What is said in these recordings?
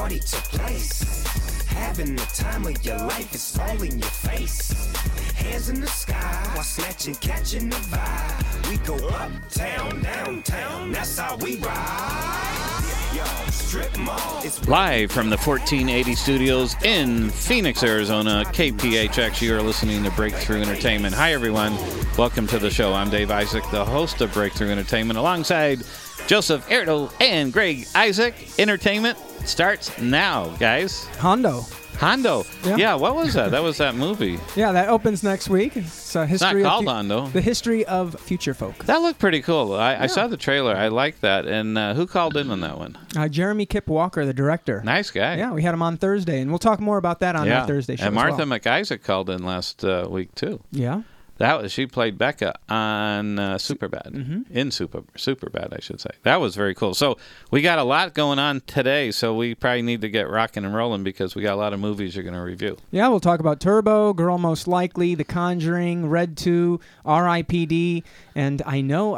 party took place. Having the time of your life, it's all in your face. Hands in the sky while snatching, catching the vibe. We go uptown, downtown, that's how we ride. Yo, strip mall. Live from the 1480 studios in Phoenix, Arizona, KPHX, you are listening to Breakthrough Entertainment. Hi, everyone. Welcome to the show. I'm Dave Isaac, the host of Breakthrough Entertainment, alongside Joseph Erdo and Greg Isaac. Entertainment starts now, guys. Hondo. Yeah, what was that? That was that movie. Yeah, that opens next week. It's a history. It's not called Hondo. The history of future folk. That looked pretty cool. I saw the trailer. I like that. And who called in on that one? Jeremy Kip Walker, the director. Nice guy. Yeah, we had him on Thursday, and we'll talk more about that on that Thursday show. And Martha as well. McIsaac called in last week too. Yeah. She played Becca on Superbad. Mm-hmm. In Superbad, I should say. That was very cool. So we got a lot going on today, so we probably need to get rocking and rolling because we got a lot of movies you're going to review. Yeah, we'll talk about Turbo, Girl Most Likely, The Conjuring, Red 2, R.I.P.D., and I know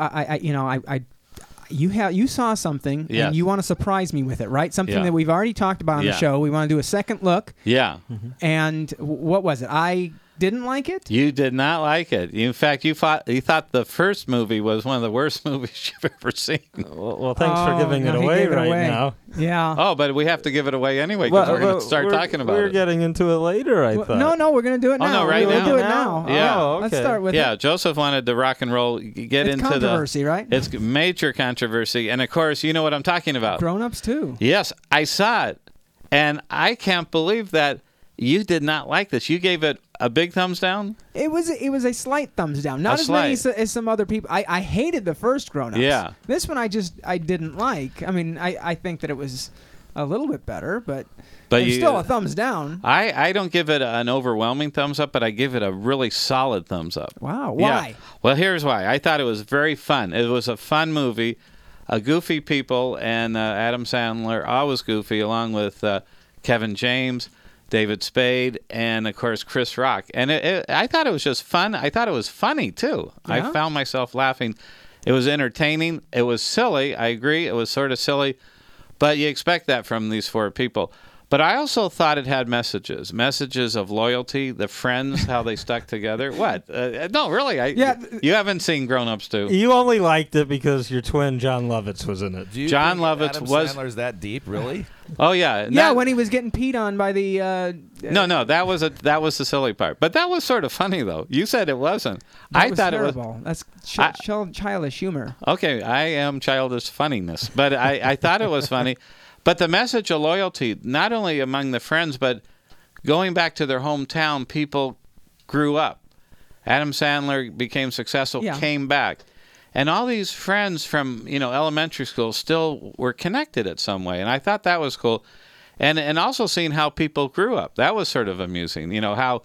you saw something, yes. and you want to surprise me with it, right? Something Yeah. that we've already talked about on the show. We want to do a second look. Yeah. Mm-hmm. And what was it? I didn't like it? You did not like it. In fact, you thought the first movie was one of the worst movies you've ever seen. Well, thanks for giving it away now. Yeah. Oh, but we have to give it away anyway because we're going to start talking about it. We're getting into it later, I thought. No, we're going to do it now. Oh, no, right we'll now? do it now. Yeah. Oh, okay. Let's start with Yeah, it. Joseph wanted to rock and roll, get It's into controversy, right? It's major controversy. And, of course, you know what I'm talking about. Grown-ups, too. Yes, I saw it. And I can't believe that you did not like this. You gave it a big thumbs down? It was a slight thumbs down. Not as many as some other people. I hated the first Grown-ups. Yeah. This one I didn't like. I mean, I think that it was a little bit better, but it's still a thumbs down. I don't give it an overwhelming thumbs up, but I give it a really solid thumbs up. Wow. Why? Yeah. Well, here's why. I thought it was very fun. It was a fun movie. Goofy people, and Adam Sandler, always goofy, along with Kevin James, David Spade, and, of course, Chris Rock. And I thought it was just fun. I thought it was funny, too. Yeah? I found myself laughing. It was entertaining. It was silly. I agree. It was sort of silly. But you expect that from these four people. But I also thought it had messages of loyalty, the friends, how they stuck together. What? No, really. You haven't seen Grown Ups 2. You only liked it because your twin, John Lovitz, was in it. Do you John think Lovitz Adam was... Sandler's that deep, really? Oh, yeah. Yeah, when he was getting peed on by the... No, that was the silly part. But that was sort of funny, though. You said it wasn't. I thought terrible. It was... That's childish humor. Okay, I am childish funniness. But I thought it was funny. But the message of loyalty, not only among the friends, but going back to their hometown, people grew up. Adam Sandler became successful, came back. And all these friends from, elementary school still were connected at some way. And I thought that was cool. And also seeing how people grew up. That was sort of amusing. How,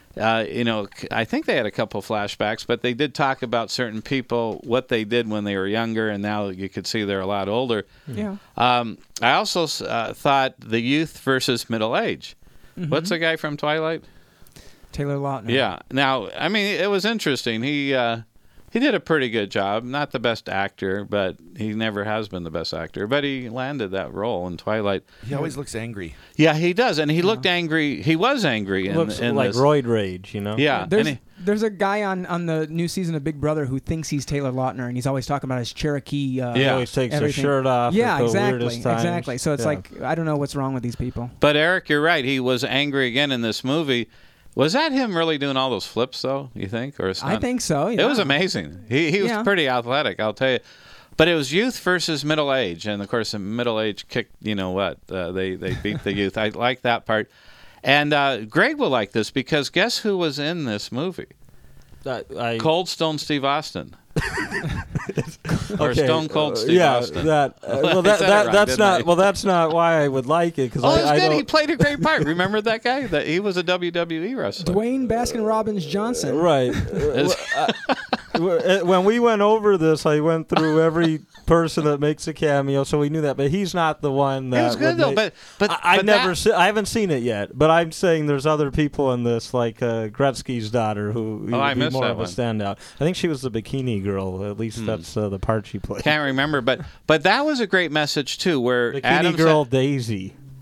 I think they had a couple flashbacks, but they did talk about certain people, what they did when they were younger, and now you could see they're a lot older. Yeah. I also thought the youth versus middle age. Mm-hmm. What's the guy from Twilight? Taylor Lautner. Yeah. Now, I mean, it was interesting. He did a pretty good job. Not the best actor, but he never has been the best actor. But he landed that role in Twilight. He always looks angry. Yeah, he does. And he looked angry. He was angry. Looks in like this. roid rage, Yeah. There's a guy on the new season of Big Brother who thinks he's Taylor Lautner, and he's always talking about his Cherokee. He always takes his shirt off. Yeah, at the exactly. weirdest times. Exactly. So it's like, I don't know what's wrong with these people. But Eric, you're right. He was angry again in this movie. Was that him really doing all those flips, though, you think? Or I think so, yeah. It was amazing. He was pretty athletic, I'll tell you. But it was youth versus middle age. And, of course, the middle age kicked, they beat the youth. I like that part. And Greg will like this because guess who was in this movie? Cold Stone Steve Austin. Or Stone Cold Steve Austin. That's not why I would like it. It was good. He played a great part. Remember that guy? He was a WWE wrestler. Dwayne Baskin-Robbins Johnson. Right. When we went over this, I went through every person that makes a cameo, so we knew that. But he's not the one that. It was good though. But I haven't seen it yet. But I'm saying there's other people in this, like Gretzky's daughter, who would be more of a standout. I think she was the bikini girl. At least that's the part she played. Can't remember, but that was a great message too. Where Bikini Girl Daisy.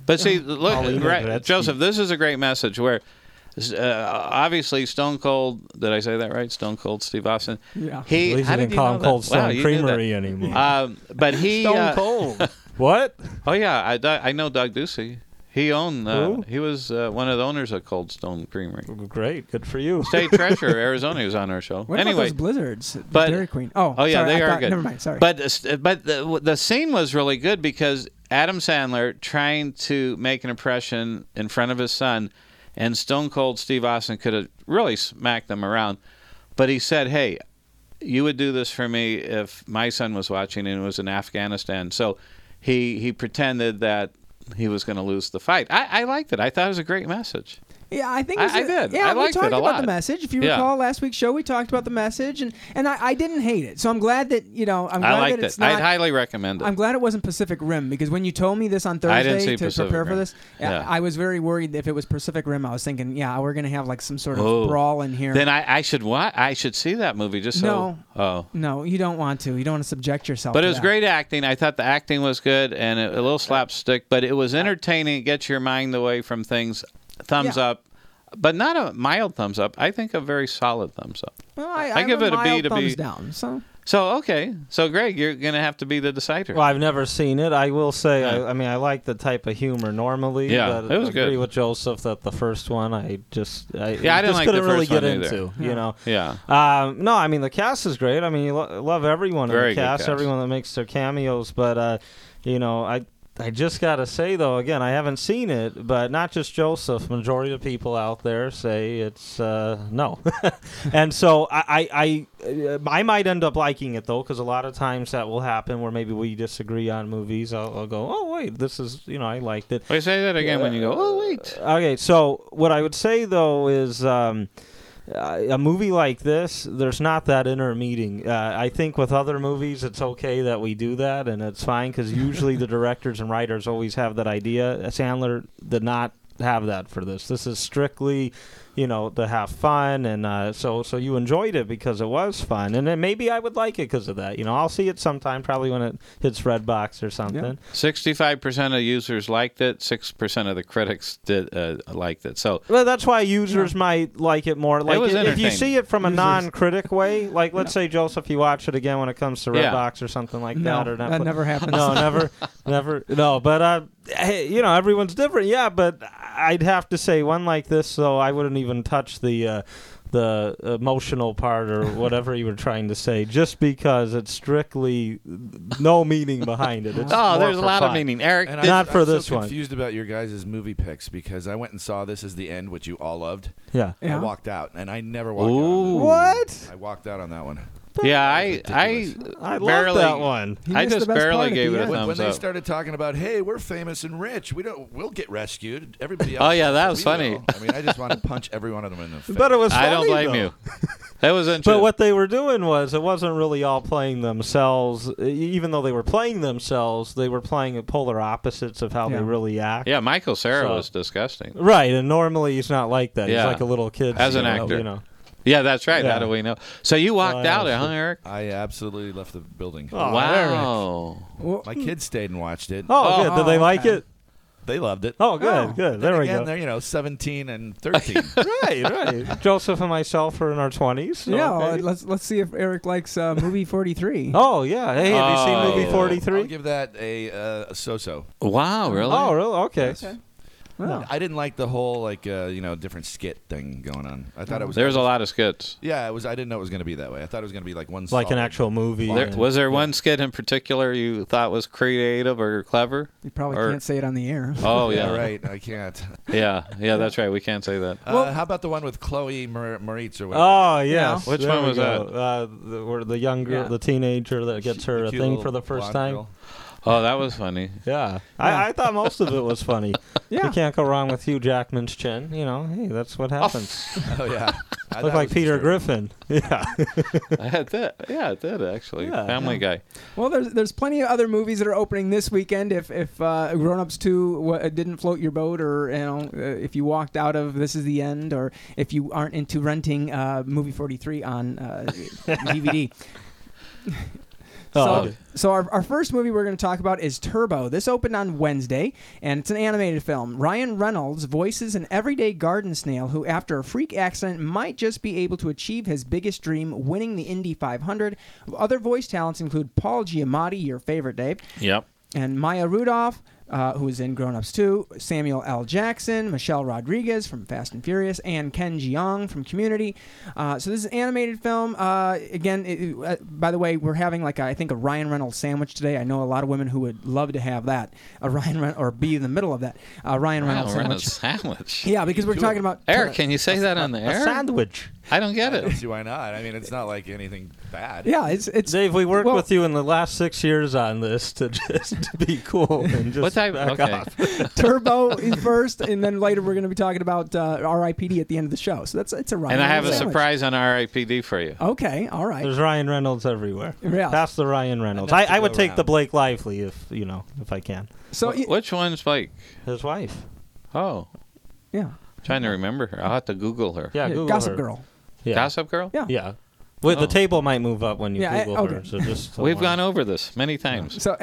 But see, look, Joseph, this is a great message where obviously Stone Cold, did I say that right? Stone Cold Steve Austin. Yeah. He didn't call him Cold Stone Creamery anymore. But he Stone Cold. What? Oh yeah, I know Doug Ducey. He owned. He was one of the owners of Cold Stone Creamery. Great, good for you. State Treasurer, Arizona. He was on our show. What anyway, about those blizzards? Dairy Queen. Oh yeah, sorry, they are good. Never mind. Sorry. But the scene was really good because Adam Sandler trying to make an impression in front of his son, and Stone Cold Steve Austin could have really smacked them around, but he said, "Hey, you would do this for me if my son was watching and it was in Afghanistan." So he pretended that he was going to lose the fight. I liked it. I thought it was a great message. Yeah, I think I did. Yeah, I liked we talked it a about lot. the message. If you recall last week's show, we talked about the message, and I didn't hate it. So I'm glad that I'm glad I liked that it's it. not. I'd highly recommend it. I'm glad it wasn't Pacific Rim because when you told me this on Thursday to prepare for this, I was very worried that if it was Pacific Rim. I was thinking, we're going to have like some sort of brawl in here. Then I should I should see that movie just so. No, you don't want to. You don't want to subject yourself. But to it was that. great acting. I thought the acting was good and a little slapstick, but it was entertaining. It gets your mind away from things. Thumbs up. But not a mild thumbs up. I think a very solid thumbs up. Well, I give it a B to B. Down, so okay. So Greg, you're gonna have to be the decider. Well, I've never seen it. I will say, I mean, I like the type of humor normally. Yeah, but it was I agree good. with Joseph that the first one, I didn't like couldn't the really first get one into. either. You know. Yeah. No, I mean the cast is great. I mean, you love everyone in the cast, everyone that makes their cameos. But I just got to say, though, again, I haven't seen it, but not just Joseph. Majority of people out there say it's no. And so I might end up liking it, though, because a lot of times that will happen where maybe we disagree on movies. I'll go, oh, wait, this is, I liked it. Wait, say that again when you go, oh, wait. Okay, so what I would say, though, is... a movie like this, there's not that inner meeting. I think with other movies, it's okay that we do that, and it's fine because usually the directors and writers always have that idea. Sandler did not have that for this. This is strictly, to have fun, and so you enjoyed it because it was fun, and then maybe I would like it because of that. I'll see it sometime, probably when it hits Redbox or something. Yeah. 65% of users liked it. 6% of the critics liked it. So well, that's why users might like it more. Like if you see it from a non-critic way, like let's say Joseph, you watch it again when it comes to Redbox or something like that, or that never happens. No, never. No, but everyone's different. Yeah, but I'd have to say one like this, though, I wouldn't even touch the emotional part or whatever you were trying to say, just because it's strictly no meaning behind it. It's there's a lot fun. of meaning, Eric. And not for this one. one. I'm confused about your guys' movie picks because I went and saw This Is the End, which you all loved. Yeah. I walked out, and I never walked out. What? I walked out on that one. Yeah, I barely love that one. I just barely gave it a thumbs up. When they started talking about, hey, we're famous and rich, we'll get rescued. Everybody else. Oh yeah, that was funny. I mean, I just want to punch every one of them in the face. But it was funny, I don't blame though. you. That was interesting. But what they were doing was it wasn't really all playing themselves. Even though they were playing themselves, they were playing polar opposites of how they really act. Yeah, Michael Cera was disgusting. Right, and normally he's not like that. He's like a little kid. As an actor. Yeah, that's right. Yeah. How do we know? So you walked out, huh, Eric? I absolutely left the building. Oh, wow. My kids stayed and watched it. Oh, good. Did they like it? They loved it. Oh, good, good. There we go. They're 17 and 13. right. Joseph and myself are in our 20s. So Yeah, let's see if Eric likes movie 43. Oh yeah. Hey, have you seen movie 43? I'll give that a so-so. Wow, really? Oh, really? Okay. Okay. Well, I didn't like the whole different skit thing going on. I thought it was. There was a lot of skits. Yeah, it was. I didn't know it was going to be that way. I thought it was going to be like one. Like an actual movie. Was there one skit in particular you thought was creative or clever? You probably can't say it on the air. Oh yeah, right. I can't. Yeah, that's right. We can't say that. How about the one with Chloe Moretz or whatever? Oh yes. Which one was that? The young girl, the teenager that gets her a thing for the first time. Girl. Oh, that was funny. Yeah. I thought most of it was funny. You can't go wrong with Hugh Jackman's chin. Hey, that's what happens. Oh, yeah. Look like Peter Griffin. Yeah. I had that. Yeah, it did, actually. Yeah. Family Guy. Well, there's plenty of other movies that are opening this weekend. If Grown Ups 2 didn't float your boat, or if you walked out of This Is the End, or if you aren't into renting movie 43 on DVD. So our first movie we're going to talk about is Turbo. This opened on Wednesday, and it's an animated film. Ryan Reynolds voices an everyday garden snail who, after a freak accident, might just be able to achieve his biggest dream, winning the Indy 500. Other voice talents include Paul Giamatti, your favorite, Dave. Yep. And Maya Rudolph, who is in Grown Ups 2, Samuel L. Jackson, Michelle Rodriguez from Fast and Furious, and Ken Jeong from Community. So this is an animated film. Again, by the way, we're having I think a Ryan Reynolds sandwich today. I know a lot of women who would love to have that, or be in the middle of that. Ryan Reynolds sandwich. Yeah, because we're talking about... Eric, can you say that on the air? A sandwich. I don't get I it. don't see why not. I mean, it's not like anything bad. Yeah, it's Dave, we worked with you in the last 6 years on this to just be cool and just What type? back Okay. off. Turbo is first, and then later we're going to be talking about R.I.P.D. at the end of the show. So it's a Ryan And I have a Reynolds sandwich. surprise on R.I.P.D. for you. Okay, all right. There's Ryan Reynolds everywhere. Yeah. Pass the Ryan Reynolds. Enough to I would go take the around. Blake Lively if I can. So Which one's Blake? His wife. Oh, yeah, trying to remember her. I'll have to Google her. Yeah, Google Gossip her. Girl. Yeah. Gossip Girl? Yeah. Yeah. Wait, Oh. the table might move up when you Yeah, Google okay. her. So just We've gone over this many times. So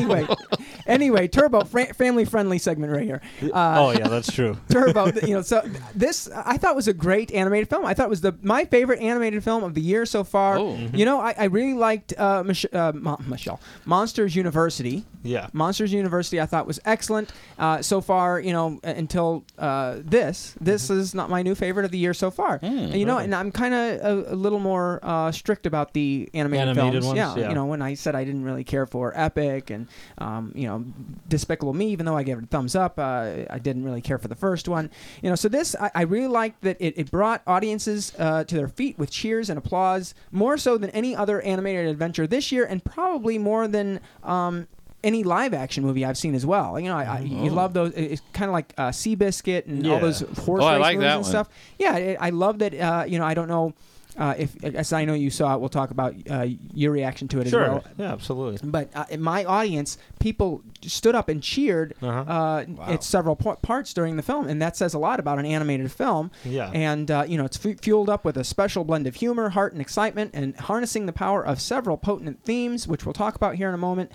anyway, Turbo, family-friendly segment right here. Oh yeah, that's true. Turbo, so this I thought was a great animated film. I thought it was my favorite animated film of the year so far. Oh. I really liked Michelle Monsters University. Yeah. Monsters University I thought was excellent so far, until this. This is not my new favorite of the year so far. And I'm kind of a little more strict about the animated films. ones, yeah. When I said I didn't really care for Epic and Despicable Me, even though I gave it a thumbs up, I didn't really care for the first one. So this I really liked that it brought audiences to their feet with cheers and applause, more so than any other animated adventure this year, and probably more than any live action movie I've seen as well. You love those. It's kind of like Seabiscuit and all those horse I race like movies that and one. stuff. Yeah, I love that. I don't know if, as I know you saw it. We'll talk about your reaction to it as well. Yeah, absolutely. But in my audience, people stood up and cheered at several parts during the film, and that says a lot about an animated film. Yeah. And it's fueled up with a special blend of humor, heart, and excitement, and harnessing the power of several potent themes, which we'll talk about here in a moment.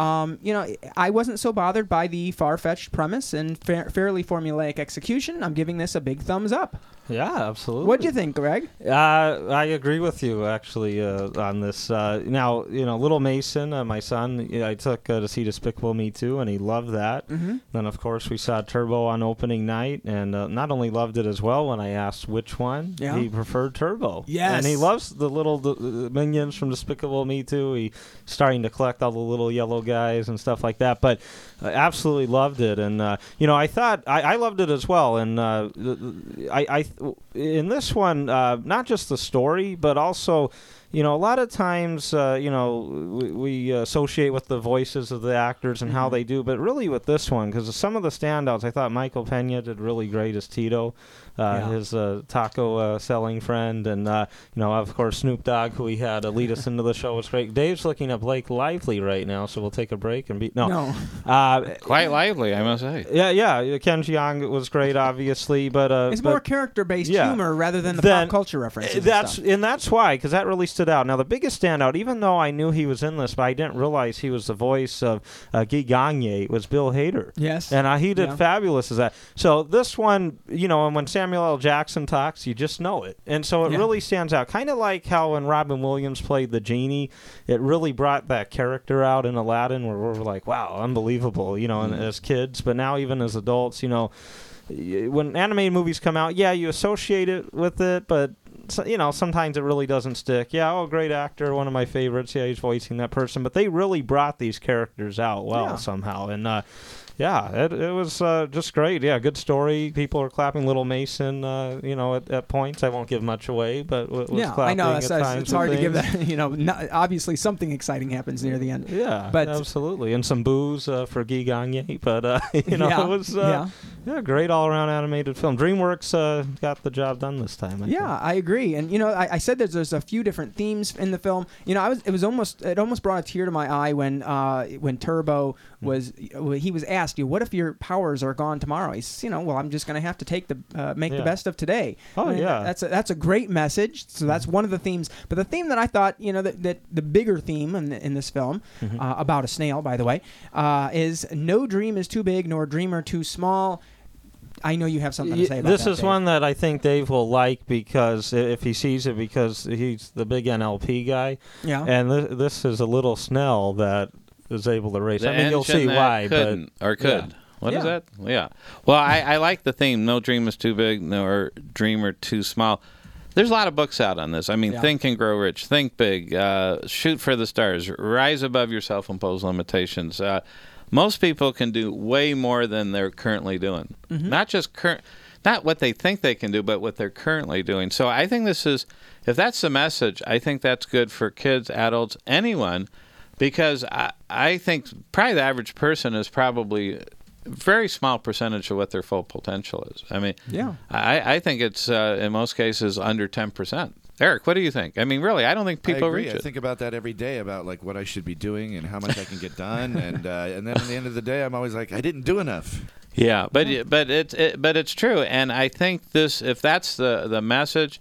I wasn't so bothered by the far-fetched premise and fairly formulaic execution. I'm giving this a big thumbs up. Yeah, absolutely. What'd you think, Greg? I agree with you actually on this. Now, Little Mason, my son, I took to see Despicable Me 2, and he loved that. Mm-hmm. Then, of course, we saw Turbo on opening night, and not only loved it as well. When I asked which one, Yeah. he preferred Turbo. Yes. And he loves the little minions from Despicable Me 2. He's starting to collect all the little yellow guys and stuff like that. But absolutely loved it, and I thought I loved it as well. And I in this one, not just the story, but also, a lot of times, we associate with the voices of the actors and how they do, but really with this one, because some of the standouts, I thought Michael Pena did really great as Tito, his taco selling friend, and of course Snoop Dogg, who we had lead us into the show, was great. Dave's looking at Blake Lively right now, so we'll take a break and Quite lively, I must say. Yeah. Ken Jeong was great, obviously, but It's more character-based yeah. humor rather than the Then- pop culture references. That's why, because that really stood out. Now, the biggest standout, even though I knew he was in this, but I didn't realize he was the voice of Guy Gagné, was Bill Hader. Yes. And he did fabulous as that. So this one, and when Samuel L. Jackson talks, you just know it. And so it really stands out. Kind of like how when Robin Williams played the genie, it really brought that character out in Aladdin where we're like, wow, unbelievable, and as kids. But now even as adults, when animated movies come out, you associate it with it, but sometimes it really doesn't stick. Great actor, one of my favorites. He's voicing that person, but they really brought these characters out well somehow, and it was just great. Good story. People are clapping. Little Mason, at points. I won't give much away, but was clapping I know at times. it's hard to give things. that. Obviously something exciting happens near the end. Yeah, but absolutely, and some booze for Guy Gagné, but it was great all-around animated film. DreamWorks got the job done this time. I agree, and I said there's a few different themes in the film. It almost brought a tear to my eye when Turbo was asked, what if your powers are gone tomorrow? He's, well, I'm just going to have to take make the best of today. Oh, yeah. That's a great message. So that's one of the themes. But the theme that I thought, that the bigger theme in this film, about a snail, by the way, is no dream is too big nor dreamer too small. I know you have something to say about this that, is Dave. one that I think Dave will like, because if he sees it, because he's the big NLP guy. Yeah. And this is a little snail that is able to race. The I mean, you'll see engine that why. couldn't, or could. Yeah. What is Yeah. that? Yeah. Well, I like the theme. No dream is too big, nor dreamer too small. There's a lot of books out on this. I mean, Yeah. Think and Grow Rich, Think Big, Shoot for the Stars, Rise Above Your Self-Imposed Limitations. Most people can do way more than they're currently doing. Not just not what they think they can do, but what they're currently doing. So I think this is, if that's the message, I think that's good for kids, adults, anyone, because I think probably the average person is probably a very small percentage of what their full potential is. I mean, Yeah. I think it's, in most cases, under 10%. Eric, what do you think? I mean, really, I don't think people I agree. reach I it. think think about that every day, about like what I should be doing and how much I can get done, and then at the end of the day, I'm always like, I didn't do enough. Yeah, but it's true, and I think this, if that's the message,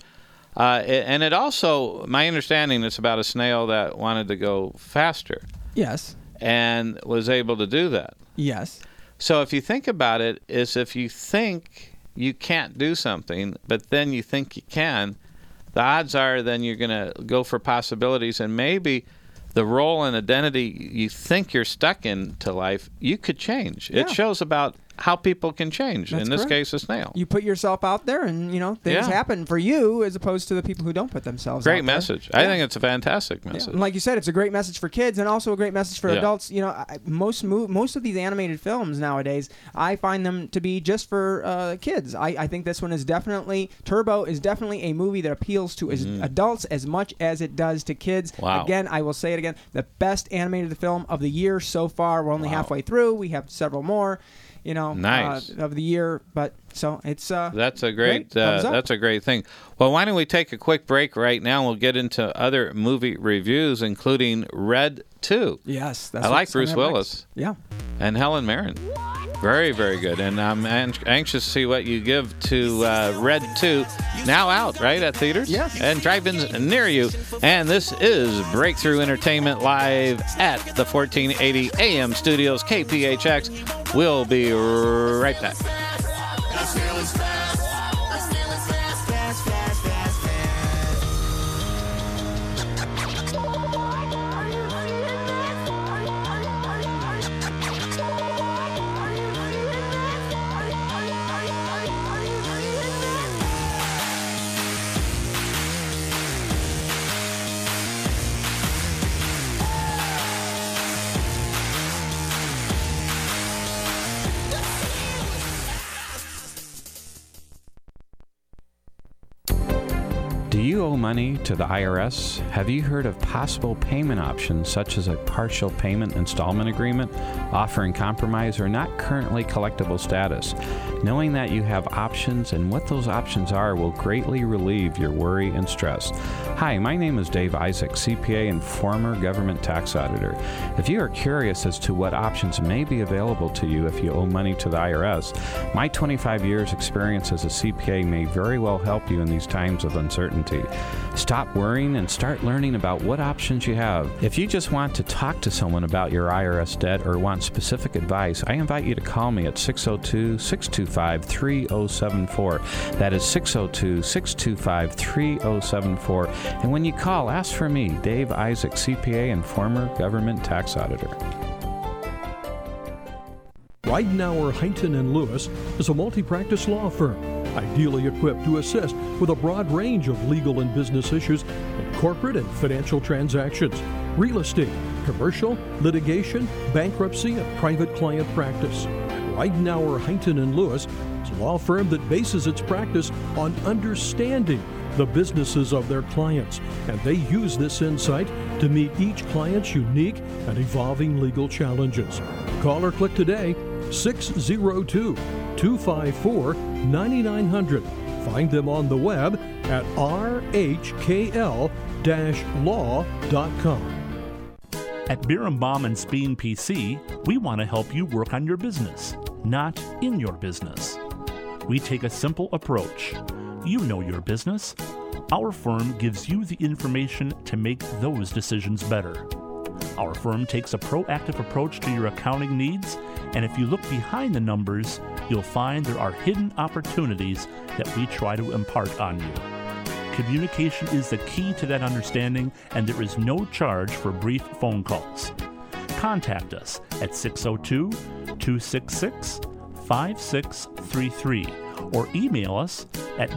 and it also, my understanding, it's about a snail that wanted to go faster Yes. and was able to do that. Yes. So if you think about it, is if you think you can't do something, but then you think you can, the odds are then you're going to go for possibilities, and maybe the role and identity you think you're stuck into life, you could change. Yeah. It shows about how people can change. That's in this correct. case, a snail. You put yourself out there, and things Yeah. happen for you, as opposed to the people who don't put themselves Great out there. message. I think it's a fantastic Yeah. message. And like you said, it's a great message for kids, and also a great message for Yeah. adults. Most of these animated films nowadays, I find them to be just for kids. I think this one is definitely, Turbo is definitely a movie that appeals to adults as much as it does to kids. Wow. Again, I will say it again, the best animated film of the year so far. We're only halfway through. We have several more. Nice. Of the year, but so it's That's a great Thumbs up. that's a great thing. Well, why don't we take a quick break right now? We'll get into other movie reviews, including Red 2. Yes, that's I like what's coming Bruce up Willis. next. Yeah. And Helen Mirren. Very, very good. And I'm anxious to see what you give to Red 2. Now out, right, at theaters? Yes. And drive-ins near you. And this is Breakthrough Entertainment live at the 1480 AM studios, KPHX. We'll be right back. Do you owe money to the IRS? Have you heard of possible payment options such as a partial payment installment agreement, offering compromise, or not currently collectible status? Knowing that you have options and what those options are will greatly relieve your worry and stress. Hi, my name is Dave Isaac, CPA and former government tax auditor. If you are curious as to what options may be available to you if you owe money to the IRS, my 25 years experience as a CPA may very well help you in these times of uncertainty. Stop worrying and start learning about what options you have. If you just want to talk to someone about your IRS debt or want specific advice, I invite you to call me at 602-625-3074. That is 602-625-3074. And when you call, ask for me, Dave Isaac, CPA and former government tax auditor. Weidenauer, Huntington & Lewis is a multi-practice law firm, ideally equipped to assist with a broad range of legal and business issues in corporate and financial transactions, real estate, commercial, litigation, bankruptcy, and private client practice. Weidenauer, Huntington & Lewis is a law firm that bases its practice on understanding the businesses of their clients, and they use this insight to meet each client's unique and evolving legal challenges. Call or click today, 602-254-9900. Find them on the web at rhkl-law.com. At Birnbaum and Speen PC, we want to help you work on your business, not in your business. We take a simple approach. You know your business. Our firm gives you the information to make those decisions better. Our firm takes a proactive approach to your accounting needs, and if you look behind the numbers, you'll find there are hidden opportunities that we try to impart on you. Communication is the key to that understanding, and there is no charge for brief phone calls. Contact us at 602-266-5633 or email us at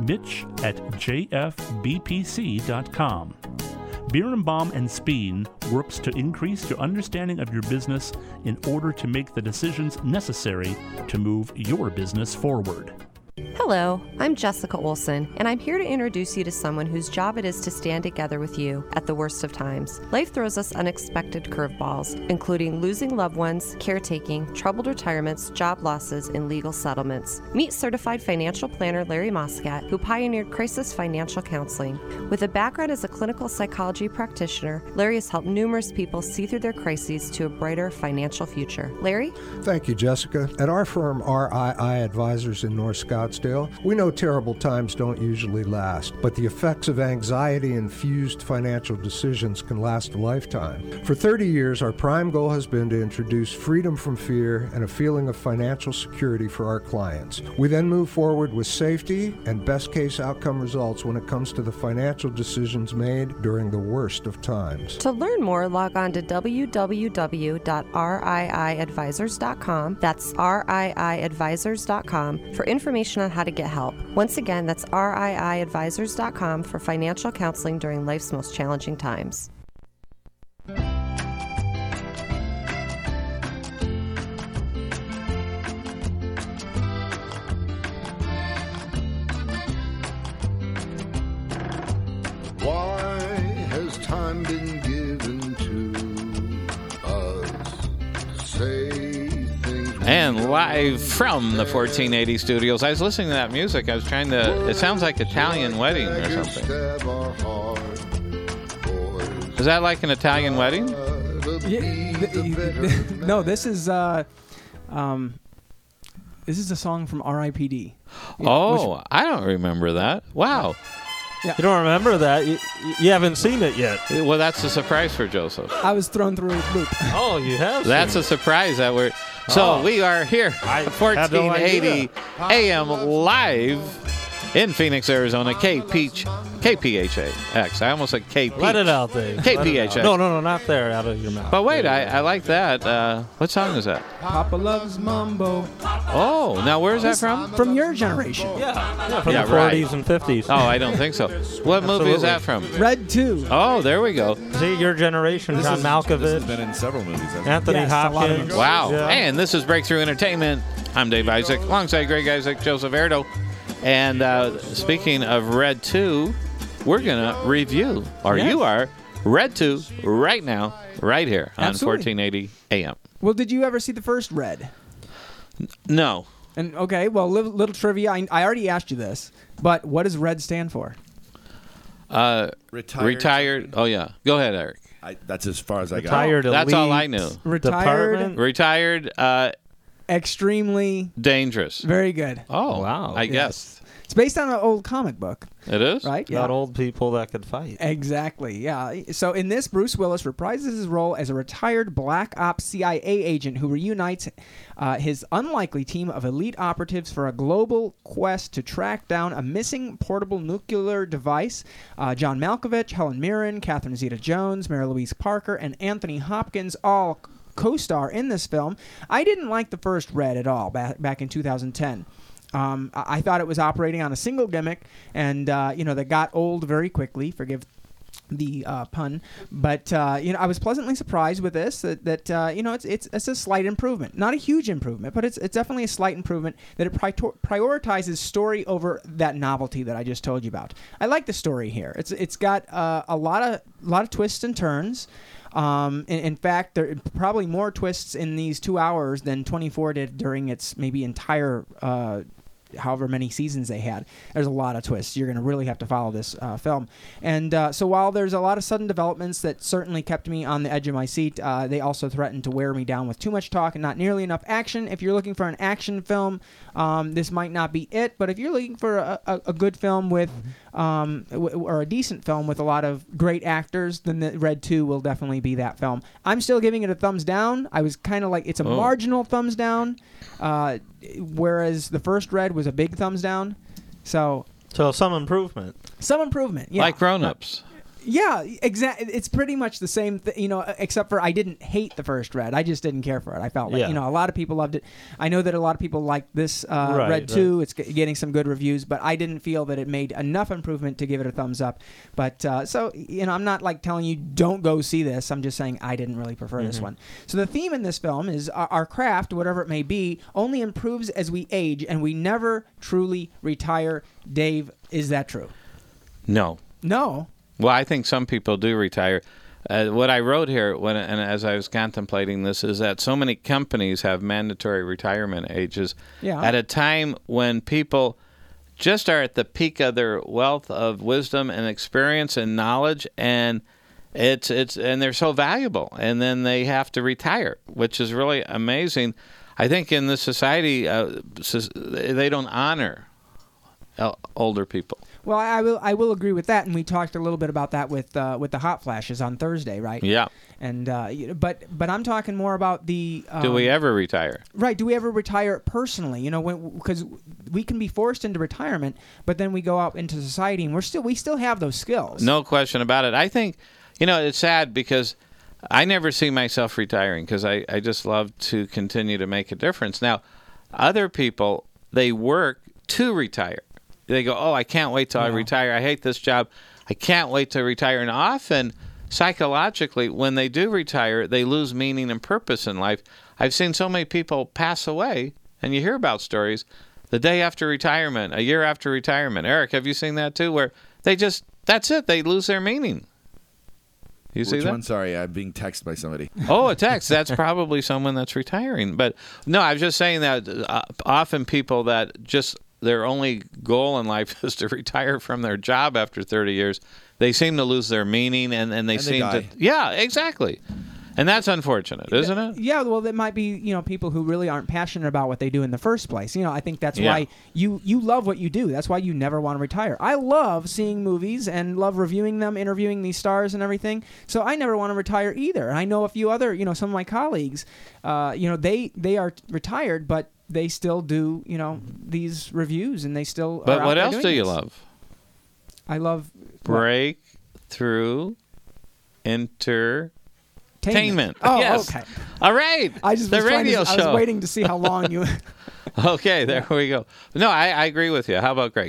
mitch@jfbpc.com. Birnbaum and Speen works to increase your understanding of your business in order to make the decisions necessary to move your business forward. Hello, I'm Jessica Olson, and I'm here to introduce you to someone whose job it is to stand together with you at the worst of times. Life throws us unexpected curveballs, including losing loved ones, caretaking, troubled retirements, job losses, and legal settlements. Meet certified financial planner Larry Moscat, who pioneered crisis financial counseling. With a background as a clinical psychology practitioner, Larry has helped numerous people see through their crises to a brighter financial future. Larry? Thank you, Jessica. At our firm, RII Advisors in North Scottsdale, we know terrible times don't usually last, but the effects of anxiety-infused financial decisions can last a lifetime. For 30 years, our prime goal has been to introduce freedom from fear and a feeling of financial security for our clients. We then move forward with safety and best-case outcome results when it comes to the financial decisions made during the worst of times. To learn more, log on to www.riiadvisors.com. That's riiadvisors.com for information on how to get help. Once again, that's riiadvisors.com for financial counseling during life's most challenging times. Why has time been given to us to say things? And live from the 1480 studios. I was listening to that music. I was trying to... It sounds like Italian wedding or something. Is that like an Italian wedding? No, this is a song from R.I.P.D. Oh, I don't remember that. Wow. You don't remember that? You haven't seen it yet. Well, that's a surprise for Joseph. I was thrown through a loop. Oh, you have seen That's it. a surprise that we're... So we are here, I 1480 AM live in Phoenix, Arizona, KPHX. I almost said KP. Let it out, Dave. KPHX. No, not there, out of your mouth. But wait, I like that. What song is that? Papa Loves Mambo. Oh, now where's that from? From your generation. Yeah, from Yeah, the 40s and 50s. Oh, I don't think so. What movie is that from? Red 2. Oh, there we go. See, your generation, John This Malkovich, has been in several movies. Anthony Yes, a lot of Hopkins. them. Wow. Yeah. And this is Breakthrough Entertainment. I'm Dave Isaac, alongside Greg Isaac, Joseph Erdo. And speaking of Red 2, we're going to review, or Yes. you are, Red 2 right now, right here on Absolutely. 1480 AM. Well, did you ever see the first Red? No. And okay, well, little trivia. I already asked you this, but what does Red stand for? Retired. Oh, yeah. Go ahead, Eric. That's as far as I got. Retired That's all I elite knew. Retired, Department. Retired, extremely dangerous. very good. Oh, Wow. I Yes. guess. It's based on an old comic book, It is? right? About old people that could fight. Exactly, yeah. So in this, Bruce Willis reprises his role as a retired Black Ops CIA agent who reunites his unlikely team of elite operatives for a global quest to track down a missing portable nuclear device. John Malkovich, Helen Mirren, Catherine Zeta-Jones, Mary Louise Parker, and Anthony Hopkins all co-star in this film. I didn't like the first Red at all back in 2010. I thought it was operating on a single gimmick, and that got old very quickly. Forgive the pun, but I was pleasantly surprised with this. That it's a slight improvement, not a huge improvement, but it's definitely a slight improvement. That it prioritizes story over that novelty that I just told you about. I like the story here. It's got a lot of twists and turns. In fact, there are probably more twists in these 2 hours than 24 did during its maybe entire however many seasons they had. There's a lot of twists. You're going to really have to follow this film. And so while there's a lot of sudden developments that certainly kept me on the edge of my seat, they also threatened to wear me down with too much talk and not nearly enough action. If you're looking for an action film, this might not be it. But if you're looking for a good film with, or a decent film with a lot of great actors, then the Red 2 will definitely be that film. I'm still giving it a thumbs down. I was kind of like, it's a marginal thumbs down, whereas the first Red was a big thumbs down. So some improvement. Some improvement, yeah. Like Grown Ups. Yeah, exactly. It's pretty much the same thing, except for I didn't hate the first Red. I just didn't care for it. I felt like, a lot of people loved it. I know that a lot of people like this Red 2. It's getting some good reviews, but I didn't feel that it made enough improvement to give it a thumbs up. But, I'm not like telling you don't go see this. I'm just saying I didn't really prefer this one. So the theme in this film is our craft, whatever it may be, only improves as we age, and we never truly retire. Dave, is that true? No. No. Well, I think some people do retire. What I wrote here, and as I was contemplating this, is that so many companies have mandatory retirement ages at a time when people just are at the peak of their wealth of wisdom and experience and knowledge, and and they're so valuable, and then they have to retire, which is really amazing. I think in this society, they don't honor older people. Well, I will agree with that, and we talked a little bit about that with the hot flashes on Thursday, right? Yeah. And but I'm talking more about the. Do we ever retire? Right. Do we ever retire personally? Because we can be forced into retirement, but then we go out into society, and we still have those skills. No question about it. I think it's sad because I never see myself retiring because I just love to continue to make a difference. Now, other people, they work to retire. They go, I can't wait till I retire. I hate this job. I can't wait to retire. And often, psychologically, when they do retire, they lose meaning and purpose in life. I've seen so many people pass away, and you hear about stories, the day after retirement, a year after retirement. Eric, have you seen that too, where that's it, they lose their meaning? You see that? Which one? Sorry, I'm being texted by somebody. Oh, a text. That's probably someone that's retiring. But no, I was just saying that often people that just their only goal in life is to retire from their job after 30 years, they seem to lose their meaning and they seem to... Yeah, exactly. And that's unfortunate, isn't it? Yeah, well, that might be, people who really aren't passionate about what they do in the first place. I think that's why you love what you do. That's why you never want to retire. I love seeing movies and love reviewing them, interviewing these stars and everything. So I never want to retire either. And I know a few other, some of my colleagues, they are retired, but they still do, these reviews, and they still. But are what out else do you love? I love breakthrough entertainment. Oh, yes. Okay. All right. I just the radio show. I was waiting to see how long you. Okay, there we go. No, I agree with you. How about Greg?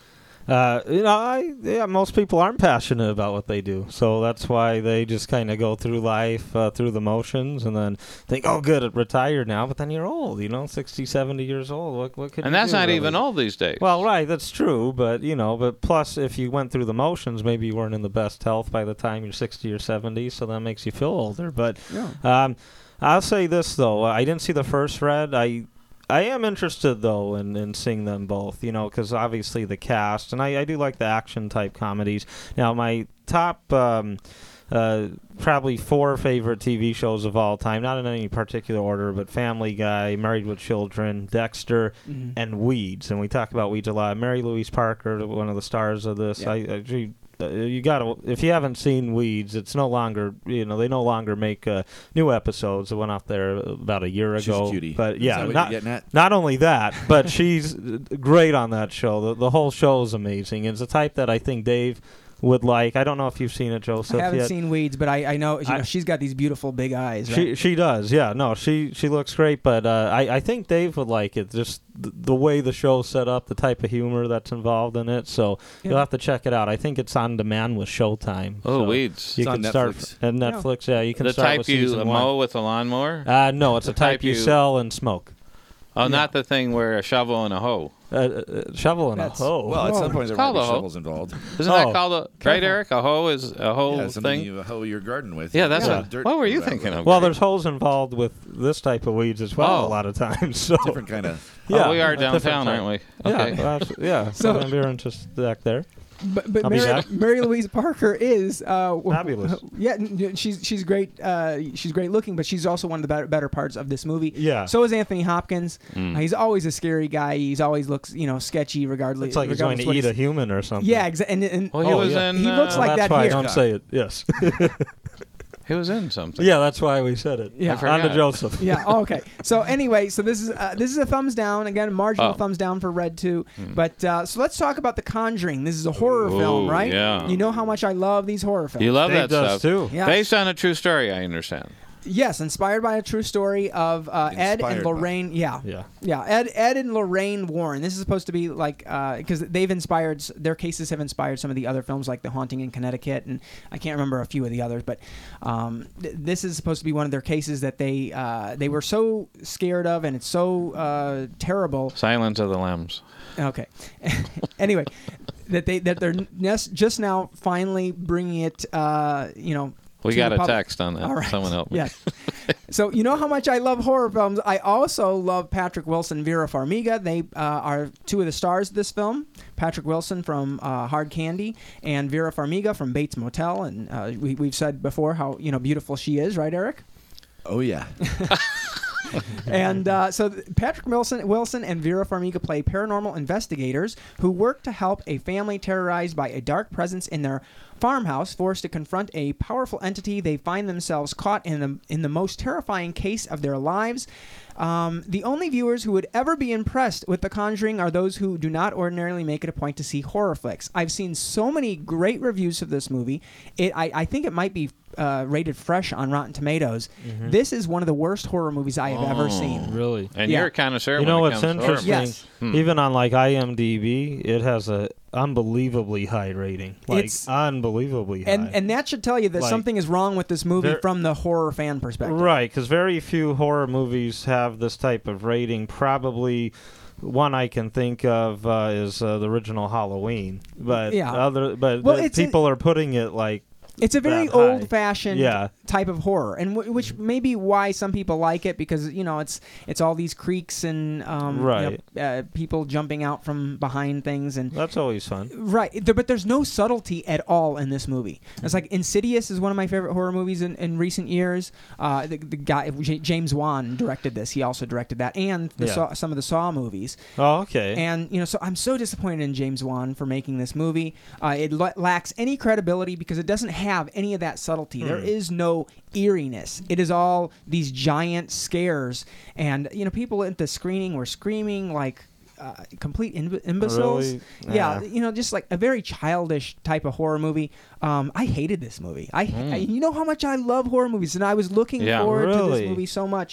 Most people aren't passionate about what they do, so that's why they just kind of go through life through the motions, and then think, "Oh, good, I'm retired now." But then you're old, 60, 70 years old. What could? And you that's do, not really? even old these days. Well, right, that's true, but but plus, if you went through the motions, maybe you weren't in the best health by the time you're 60 or 70, so that makes you feel older. But I'll say this though, I didn't see the first Red. I am interested, though, in seeing them both, because obviously the cast, and I do like the action-type comedies. Now, my top probably 4 favorite TV shows of all time, not in any particular order, but Family Guy, Married with Children, Dexter, and Weeds. And we talk about Weeds a lot. Mary Louise Parker, one of the stars of this. Yeah. You gotta, if you haven't seen Weeds, it's no longer, they no longer make new episodes. It went off there about a year ago. She's cutie. But not only that, but she's great on that show. The whole show is amazing. It's a type that I think Dave would like. I don't know if you've seen it, Joseph. I haven't seen Weeds, but I know, she's got these beautiful big eyes. Right? She does, yeah. No, she looks great, but I think Dave would like it. Just the way the show's set up, the type of humor that's involved in it. So you'll have to check it out. I think it's on demand with Showtime. Oh, Weeds. You it's can on start Netflix. at Netflix. Yeah, you can the start type with you season mow 1. with a lawnmower. No, it's a type you sell and smoke. Oh, not the thing where a shovel and a hoe. Shovel and That's- a hoe. Well, at some point there might called be a hoe. shovels involved. Isn't that Oh, called a right, Eric? A hoe is a whole Yeah, something thing. you hoe your garden with. Yeah, that's Yeah. what. Dirt What were you out thinking with. of? Well, there's holes involved with this type of weeds as well Oh. a lot of times. So Different kind of. Oh, we are a different downtown, type. aren't we? Okay. Yeah. So- So we're just back there. But I'll be Mary, back. Mary Louise Parker is Fabulous. Yeah, she's great. She's great looking, but she's also one of the better parts of this movie. Yeah. So is Anthony Hopkins. He's always a scary guy. He's always looks sketchy regardless. It's like he's going regardless to what eat a he's- human or something. Yeah, exactly. And Well, he was yeah. in. He looks like that's that why here. I don't say it. Yes. He was in something. Yeah, that's why we said it. Yeah. I forgot. On to Joseph. Yeah. Oh, okay. So anyway, so this is a thumbs down again, marginal Oh. thumbs down for Red 2. But so let's talk about The Conjuring. This is a horror film, right? yeah. You know how much I love these horror films. You love Dave that does stuff. too. Yeah. Based on a true story, I understand. Yes, inspired by a true story of Ed Inspired and by. Lorraine. Yeah. Yeah. Ed and Lorraine Warren. This is supposed to be like because they've inspired their cases have inspired some of the other films like The Haunting in Connecticut, and I can't remember a few of the others. But this is supposed to be one of their cases that they were so scared of, and it's so terrible. Silence of the Lambs. Okay. Anyway, that they're just now finally bringing it. We to got the a public. text on that. All right. Someone help me. Yes. So you know how much I love horror films. I also love Patrick Wilson, Vera Farmiga. They are two of the stars of this film. Patrick Wilson from Hard Candy and Vera Farmiga from Bates Motel. And we've said before how beautiful she is, right, Eric? Oh yeah. And so Patrick Wilson and Vera Farmiga play paranormal investigators who work to help a family terrorized by a dark presence in their farmhouse. Forced to confront a powerful entity, they find themselves caught in the most terrifying case of their lives. The only viewers who would ever be impressed with The Conjuring are those who do not ordinarily make it a point to see horror flicks. I've seen so many great reviews of this movie. I think it might be rated fresh on Rotten Tomatoes. Mm-hmm. This is one of the worst horror movies I have ever seen. Really? And Yeah. you're a connoisseur. You know when it what's comes to horror interesting? Yes. Even on like IMDb, it has a unbelievably high rating. Like It's- unbelievably high. And that should tell you that Like, something is wrong with this movie there- from the horror fan perspective. Right, because very few horror movies have this type of rating. Probably one I can think of is the original Halloween, but Yeah. but it's people are putting it like It's a very that high. old-fashioned Yeah. type of horror, and which may be why some people like it because it's all these creaks and Right. people jumping out from behind things and That's always fun. right. But there's no subtlety at all in this movie. It's like Insidious is one of my favorite horror movies in recent years. The guy James Wan directed this. He also directed that and some of the Saw movies. Oh, okay. And so I'm so disappointed in James Wan for making this movie. It lacks any credibility because it doesn't have any of that subtlety. There is no eeriness. It is all these giant scares, and people at the screening were screaming like complete imbeciles. Really? Yeah, just like a very childish type of horror movie. I hated this movie. You know how much I love horror movies, and I was looking forward to Really? this movie so much.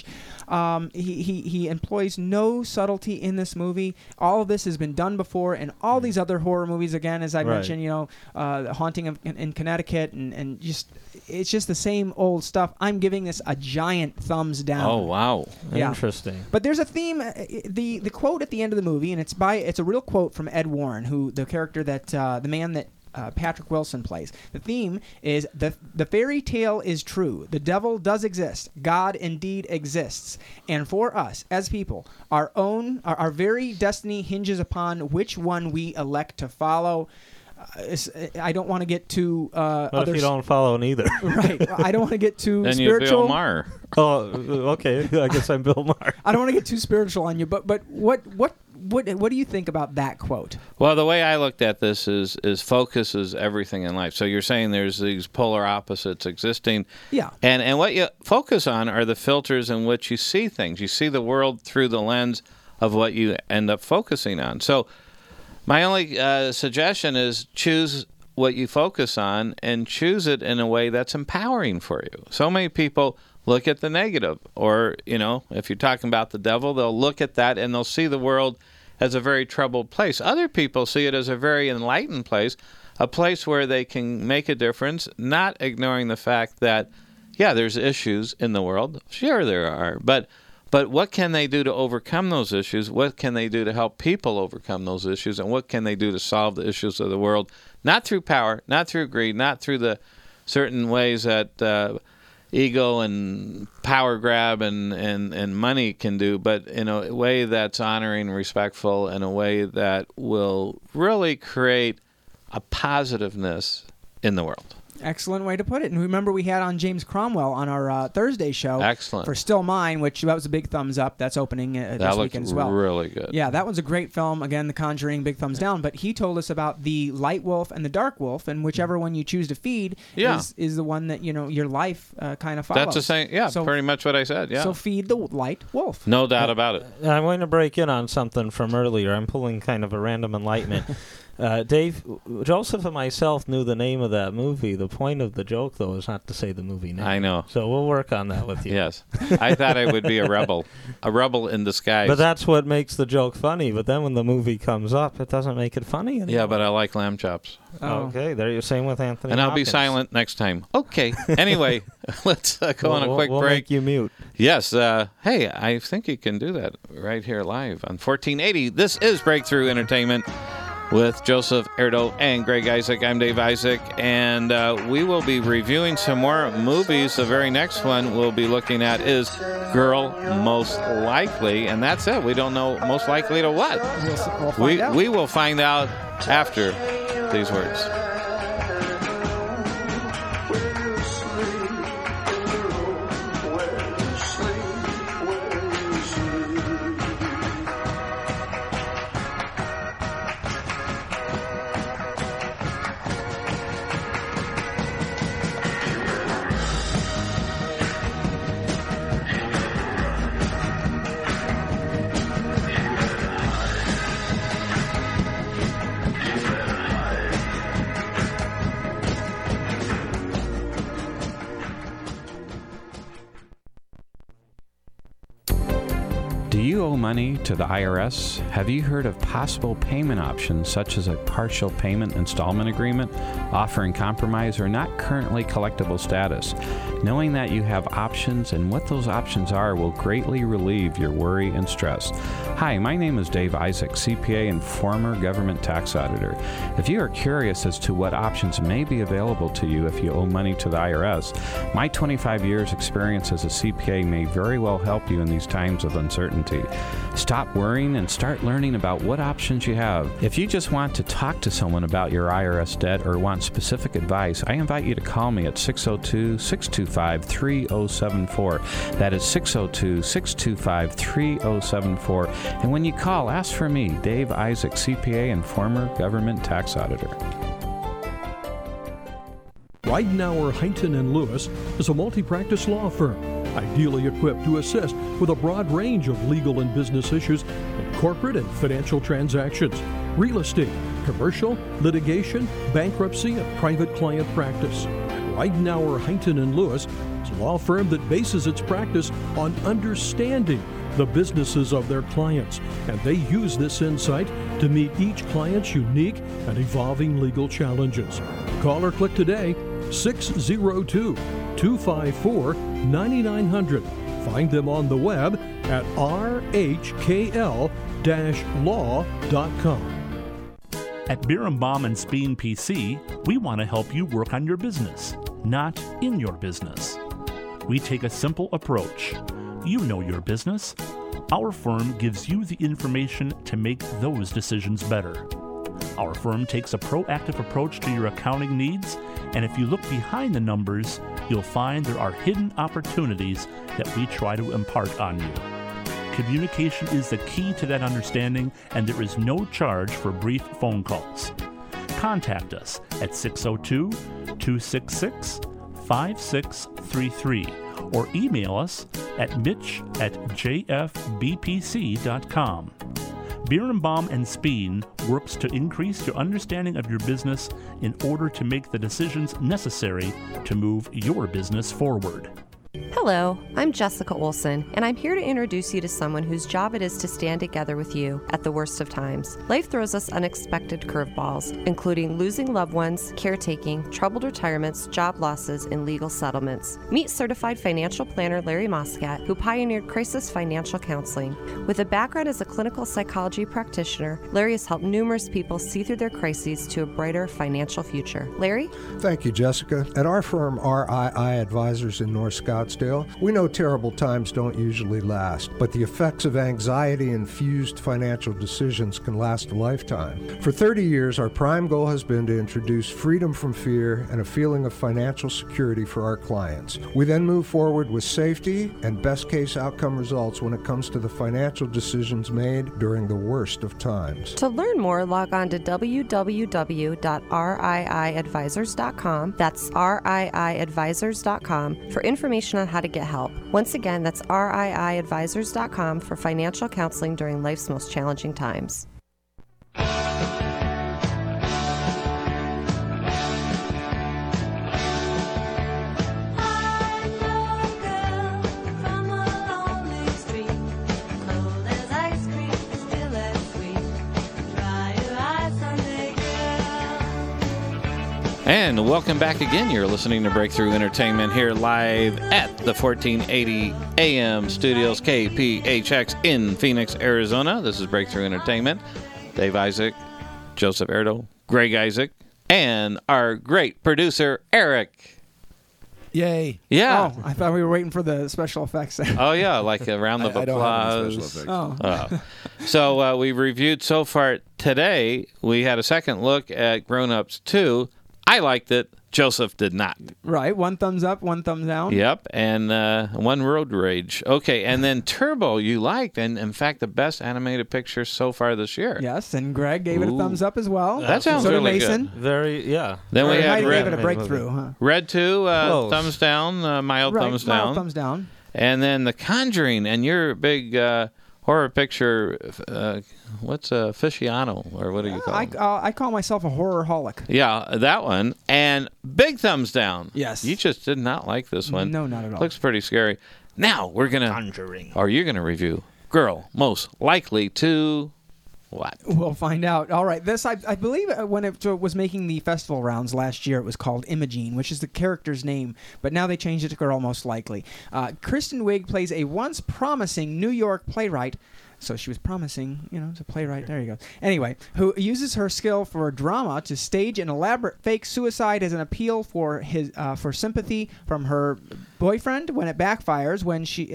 He employs no subtlety in this movie. All of this has been done before, and all these other horror movies, again, as I Right. mentioned, The Haunting in Connecticut, and just it's just the same old stuff. I'm giving this a giant thumbs down. Oh wow. Yeah. Interesting. But there's a theme. The quote at the end of the movie, and it's a real quote from Ed Warren, who the character that the man that Patrick Wilson plays. The theme is the fairy tale is true. The devil does exist. God indeed exists. And for us as people, our very destiny hinges upon which one we elect to follow. I don't want to get too. What if you don't follow neither? Right. I don't want to get too Then you're spiritual. Bill Maher. Oh, okay. I guess I'm Bill Maher. I don't want to get too spiritual on you, but what do you think about that quote? Well, the way I looked at this is focus is everything in life. So you're saying there's these polar opposites existing. Yeah. And what you focus on are the filters in which you see things. You see the world through the lens of what you end up focusing on. So my only suggestion is choose what you focus on and choose it in a way that's empowering for you. So many people look at the negative, or, if you're talking about the devil, they'll look at that and they'll see the world as a very troubled place. Other people see it as a very enlightened place, a place where they can make a difference, not ignoring the fact that, yeah, there's issues in the world. Sure there are. But But what can they do to overcome those issues? What can they do to help people overcome those issues? And what can they do to solve the issues of the world? Not through power, not through greed, not through the certain ways that ego and power grab and money can do, but in a way that's honoring, respectful, in a way that will really create a positiveness in the world. Excellent way to put it. And remember, we had on James Cromwell on our Thursday show. Excellent. For Still Mine, which that was a big thumbs up. That's opening this weekend as well. That looked really good. Yeah, that one's a great film. Again, The Conjuring, big thumbs down. But he told us about the light wolf and the dark wolf, and whichever one you choose to feed is the one that your life kind of follows. That's the same. Yeah, so, pretty much what I said. Yeah. So feed the light wolf. No doubt about it. I'm going to break in on something from earlier. I'm pulling kind of a random enlightenment. Dave, Joseph and myself knew the name of that movie. The point of the joke, though, is not to say the movie name. I know. So we'll work on that with you. Yes. I thought I would be a rebel in disguise. But that's what makes the joke funny. But then when the movie comes up, it doesn't make it funny anymore. Yeah, but I like lamb chops. Okay, there you're saying with Anthony And I'll Hopkins. be silent next time. Okay. Anyway, let's go on a quick we'll break. Make you mute. Yes. Hey, I think you can do that right here live on 1480. This is Breakthrough Entertainment with Joseph Erdo and Greg Isaac. I'm Dave Isaac, and we will be reviewing some more movies. The very next one we'll be looking at is Girl Most Likely, and that's it. We don't know most likely to what. We'll find out. We will find out after these words. Do you owe money to the IRS? Have you heard of possible payment options such as a partial payment installment agreement, offering compromise, or not currently collectible status? Knowing that you have options and what those options are will greatly relieve your worry and stress. Hi, my name is Dave Isaac, CPA and former government tax auditor. If you are curious as to what options may be available to you if you owe money to the IRS, my 25 years experience as a CPA may very well help you in these times of uncertainty. Stop worrying and start learning about what options you have. If you just want to talk to someone about your IRS debt or want specific advice, I invite you to call me at 602-625-3074. That is 602-625-3074. And when you call, ask for me, Dave Isaac, CPA and former government tax auditor. Ridenour, Hunton & Lewis is a multi-practice law firm, ideally equipped to assist with a broad range of legal and business issues in corporate and financial transactions, real estate, commercial, litigation, bankruptcy, and private client practice. Ridenour, Hunton & Lewis is a law firm that bases its practice on understanding the businesses of their clients, and they use this insight to meet each client's unique and evolving legal challenges. Call or click today, 602-254-9900. Find them on the web at rhkl-law.com. At Birnbaum and Speen PC, we want to help you work on your business, not in your business. We take a simple approach. You know your business. Our firm gives you the information to make those decisions better. Our firm takes a proactive approach to your accounting needs, and if you look behind the numbers, you'll find there are hidden opportunities that we try to impart on you. Communication is the key to that understanding, and there is no charge for brief phone calls. Contact us at 602-266-5633 or email us at mitch@jfbpc.com. Birnbaum and Speen works to increase your understanding of your business in order to make the decisions necessary to move your business forward. Hello, I'm Jessica Olson, and I'm here to introduce you to someone whose job it is to stand together with you at the worst of times. Life throws us unexpected curveballs, including losing loved ones, caretaking, troubled retirements, job losses, and legal settlements. Meet certified financial planner Larry Moscat, who pioneered crisis financial counseling. With a background as a clinical psychology practitioner, Larry has helped numerous people see through their crises to a brighter financial future. Larry? Thank you, Jessica. At our firm, RII Advisors in North Scottsdale, we know terrible times don't usually last, but the effects of anxiety-infused financial decisions can last a lifetime. For 30 years, our prime goal has been to introduce freedom from fear and a feeling of financial security for our clients. We then move forward with safety and best-case outcome results when it comes to the financial decisions made during the worst of times. To learn more, log on to www.riiadvisors.com. That's riiadvisors.com for information on how to get help. Once again, that's riiadvisors.com for financial counseling during life's most challenging times. And welcome back again. You're listening to Breakthrough Entertainment here live at the 1480 AM studios, KPHX in Phoenix, Arizona. This is Breakthrough Entertainment. Dave Isaac, Joseph Erdo, Greg Isaac, and our great producer, Eric. Yay. Yeah. Oh, I thought we were waiting for the special effects. Oh, yeah, like a round of I don't have any applause. special effects. So we reviewed so far today. We had a second look at Grown Ups 2. I liked it. Joseph did not. Right. One thumbs up, one thumbs down. Yep. And one road rage. Okay. And then Turbo you liked. And, in fact, the best animated picture so far this year. Yes. And Greg gave it a thumbs up as well. That sounds so really Mason. good. Very, yeah. Then we had gave Red. it a breakthrough, huh? Red 2, thumbs down, mild thumbs down. Mild thumbs down. And then The Conjuring. And your big horror picture, what's a aficionado, or what do you call it? I call myself a horror-holic. Yeah, that one. And big thumbs down. Yes. You just did not like this one. No, not at all. Looks pretty scary. Now we're going to... Conjuring. Or you're going to review Girl Most Likely to... What? We'll find out. All right. This, I believe, when it was making the festival rounds last year, it was called Imogene, which is the character's name, but now they changed it to Girl Most Likely. Kristen Wiig plays a once promising New York playwright. So she was promising, as a playwright. There you go. Anyway, who uses her skill for drama to stage an elaborate fake suicide as an appeal for sympathy from her boyfriend. When it backfires, when she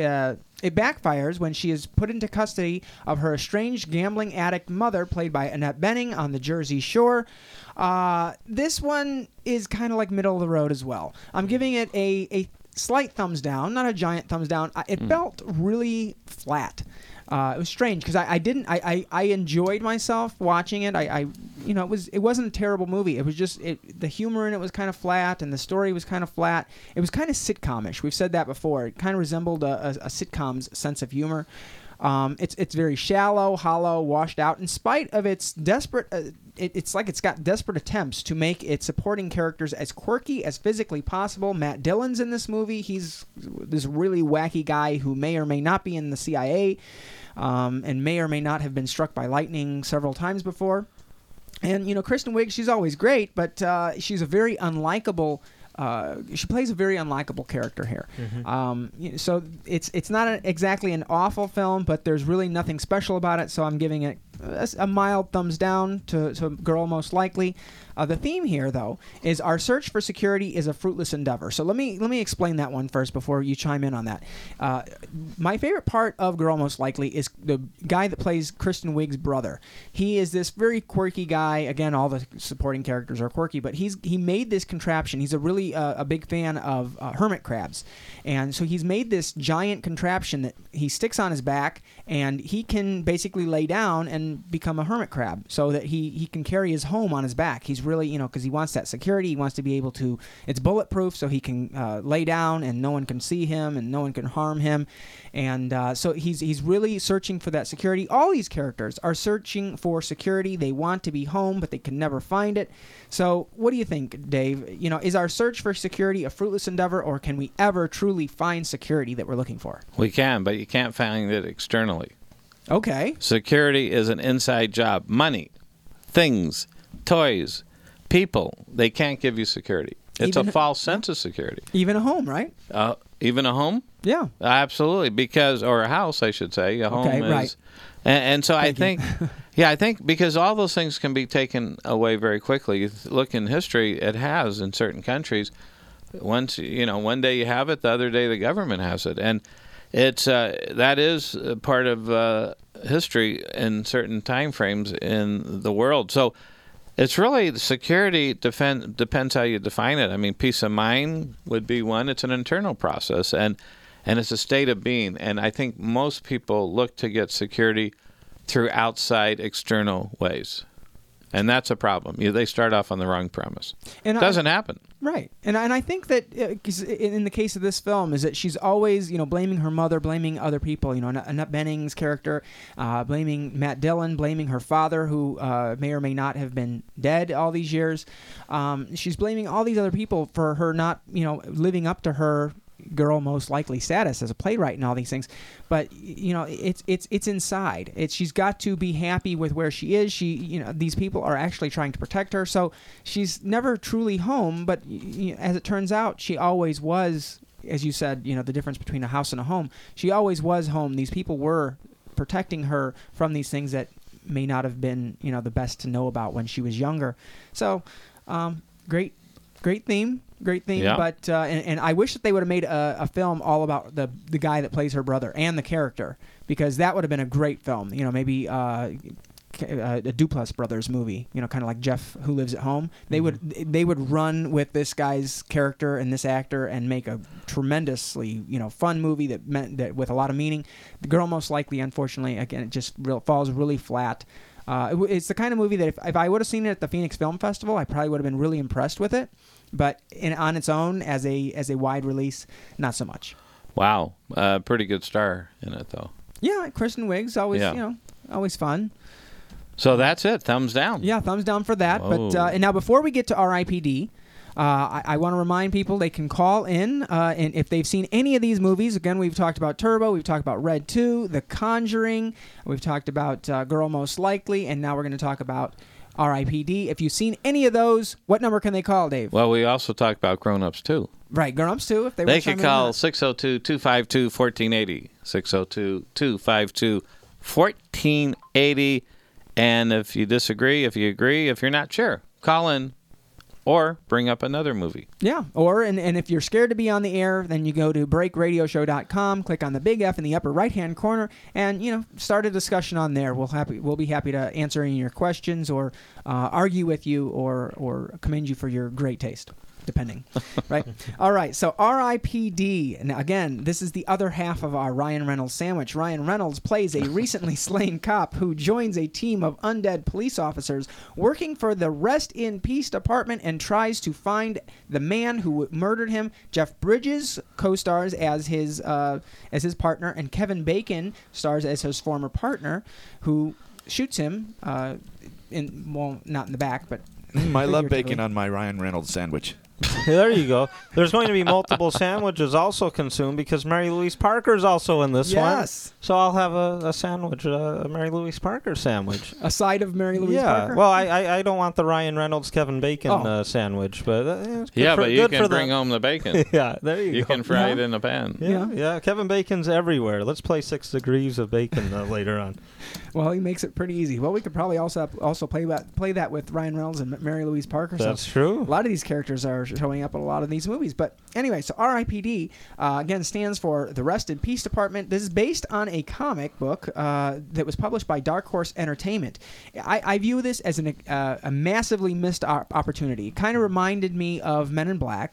is put into custody of her estranged gambling addict mother, played by Annette Bening, on the Jersey Shore. This one is kind of like middle of the road as well. I'm giving it a slight thumbs down, not a giant thumbs down. It felt really flat. It was strange because I enjoyed myself watching it. It wasn't a terrible movie. It was just the humor in it was kind of flat and the story was kind of flat. It was kind of sitcomish. We've said that before. It kind of resembled a sitcom's sense of humor. It's very shallow, hollow, washed out. In spite of its desperate, it's like it's got desperate attempts to make its supporting characters as quirky as physically possible. Matt Dillon's in this movie. He's this really wacky guy who may or may not be in the CIA, and may or may not have been struck by lightning several times before. And Kristen Wiig, she's always great, but she's a very unlikable. She plays a very unlikable character here. Mm-hmm. So it's not exactly an awful film, but there's really nothing special about it. So I'm giving it a mild thumbs down to Girl Most Likely. The theme here, though, is our search for security is a fruitless endeavor. So let me explain that one first before you chime in on that. My favorite part of Girl Most Likely is the guy that plays Kristen Wiig's brother. He is this very quirky guy. Again, all the supporting characters are quirky, but he made this contraption. He's a really a big fan of hermit crabs, and so he's made this giant contraption that he sticks on his back, and he can basically lay down and can become a hermit crab so that he can carry his home on his back. He's really, because he wants that security. He wants to be able to, it's bulletproof, so he can lay down and no one can see him and no one can harm him. And so he's really searching for that security. All these characters are searching for security. They want to be home, but they can never find it. So what do you think, Dave? Is our search for security a fruitless endeavor, or can we ever truly find security that we're looking for? We can, but you can't find it externally. Okay. Security is an inside job. Money, things, toys, people, they can't give you security. It's a false sense of security. Even a home, right? Even a home? Yeah. Absolutely. Or a house, I should say. A home is. Right. And so I think, I think because all those things can be taken away very quickly. You look in history, it has in certain countries. Once, one day you have it, the other day the government has it. And it's that is part of history in certain time frames in the world. So it's really security depends how you define it. I mean, peace of mind would be one. It's an internal process, and it's a state of being. And I think most people look to get security through outside external ways. And that's a problem. They start off on the wrong premise. It doesn't happen. Right. And I think that in the case of this film is that she's always, blaming her mother, blaming other people, Annette Bening's character, blaming Matt Dillon, blaming her father, who may or may not have been dead all these years. She's blaming all these other people for her not, living up to her girl most likely status as a playwright and all these things, but it's inside. She's got to be happy with where she is. These people are actually trying to protect her, so she's never truly home. But as it turns out, she always was, as you said, the difference between a house and a home. She always was home. These people were protecting her from these things that may not have been the best to know about when she was younger. So great theme. Yeah. But and I wish that they would have made a film all about the guy that plays her brother and the character, because that would have been a great film. Maybe a Duplass Brothers movie. Kind of like Jeff Who Lives at Home. They would run with this guy's character and this actor and make a tremendously fun movie that with a lot of meaning. The Girl Most Likely, unfortunately, again, it just falls really flat. It's the kind of movie that if I would have seen it at the Phoenix Film Festival, I probably would have been really impressed with it. But on its own, as a wide release, not so much. Wow, pretty good star in it though. Yeah, Kristen Wiig's always always fun. So that's it. Thumbs down. Yeah, thumbs down for that. Whoa. But and now before we get to R.I.P.D., I want to remind people they can call in, and if they've seen any of these movies. Again, we've talked about Turbo, we've talked about Red 2, The Conjuring, we've talked about Girl Most Likely, and now we're going to talk about R.I.P.D. If you've seen any of those, what number can they call, Dave? Well, we also talked about Grown Ups too. Right, Grown Ups too. If they could call 602-252-1480, 602-252-1480, and if you disagree, if you agree, if you're not sure, call in. Or bring up another movie. Yeah. Or, and if you're scared to be on the air, then you go to breakradioshow.com, click on the big F in the upper right-hand corner, and, start a discussion on there. We'll be happy to answer any of your questions or argue with you or commend you for your great taste. Depending, right? All right, so R.I.P.D. And again, this is the other half of our Ryan Reynolds sandwich. Ryan Reynolds plays a recently slain cop who joins a team of undead police officers working for the Rest in Peace Department and tries to find the man who murdered him. Jeff Bridges co-stars as his partner, and Kevin Bacon stars as his former partner, who shoots him not in the back, but I love bacon on my Ryan Reynolds sandwich. There you go. There's going to be multiple sandwiches also consumed because Mary Louise Parker is also in this one. Yes. So I'll have a sandwich, a Mary Louise Parker sandwich. A side of Mary Louise Parker? Well, I don't want the Ryan Reynolds, Kevin Bacon sandwich, but but you can bring home the bacon. Yeah, there you go. You can fry it in a pan. Yeah. Kevin Bacon's everywhere. Let's play 6 Degrees of Bacon later on. Well, he makes it pretty easy. Well, we could probably also play that with Ryan Reynolds and Mary Louise Parker. That's true. A lot of these characters are showing up in a lot of these movies. But anyway, so R.I.P.D. Again stands for the Rest in Peace Department. This is based on a comic book that was published by Dark Horse Entertainment. I view this as a massively missed opportunity. It kind of reminded me of Men in Black.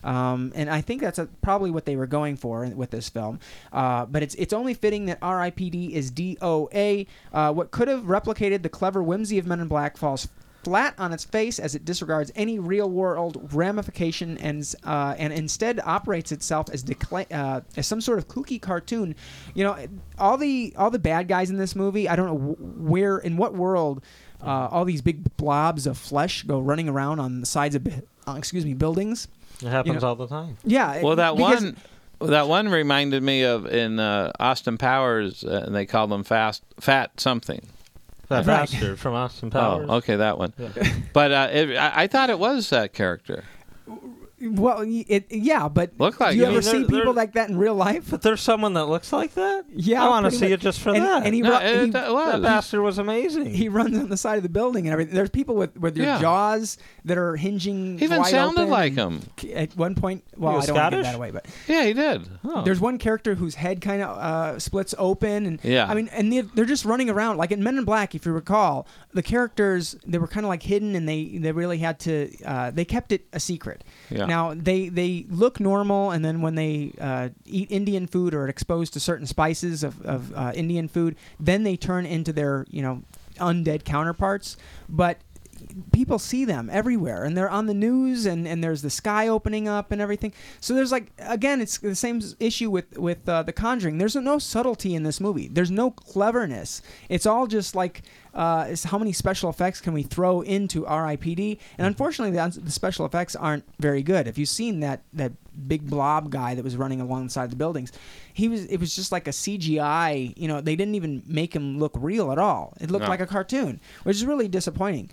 And I think that's probably what they were going for with this film. But it's only fitting that R.I.P.D. is DOA. What could have replicated the clever whimsy of Men in Black falls flat on its face as it disregards any real-world ramification and instead operates itself as some sort of kooky cartoon. You know, all the bad guys in this movie, I don't know in what world all these big blobs of flesh go running around on the sides of buildings. It happens all the time. Yeah. Well, that one reminded me of in Austin Powers, and they call them Fat something. That bastard from Austin Powers. Oh, okay, that one. Yeah. But I thought it was that character. Well, but Look like do you it. ever see people like that in real life? But there's someone that looks like that? Yeah, I want to pretty see much. it just for And- that. and he that bastard was amazing. He runs on the side of the building and everything. There's people with their Yeah. jaws that are hinging. He even wide sounded open. like him. At one point, well, was I don't want to give Scottish? that away, but Yeah, he did. there's one character whose head kind of splits open, and Yeah. I mean, and they're just running around like in Men in Black. If you recall, the characters, they were kind of like hidden, and they really had to they kept it a secret. Yeah. Now they look normal, and then when they eat Indian food or are exposed to certain spices of Indian food, then they turn into their undead counterparts. But people see them everywhere, and they're on the news, and there's the sky opening up and everything. So there's again, it's the same issue with The Conjuring. There's no subtlety in this movie. There's no cleverness. It's all just like is how many special effects can we throw into R.I.P.D. And unfortunately, the special effects aren't very good. If you've seen that big blob guy that was running alongside the buildings, it was just like a CGI. They didn't even make him look real at all. It looked like a cartoon, which is really disappointing.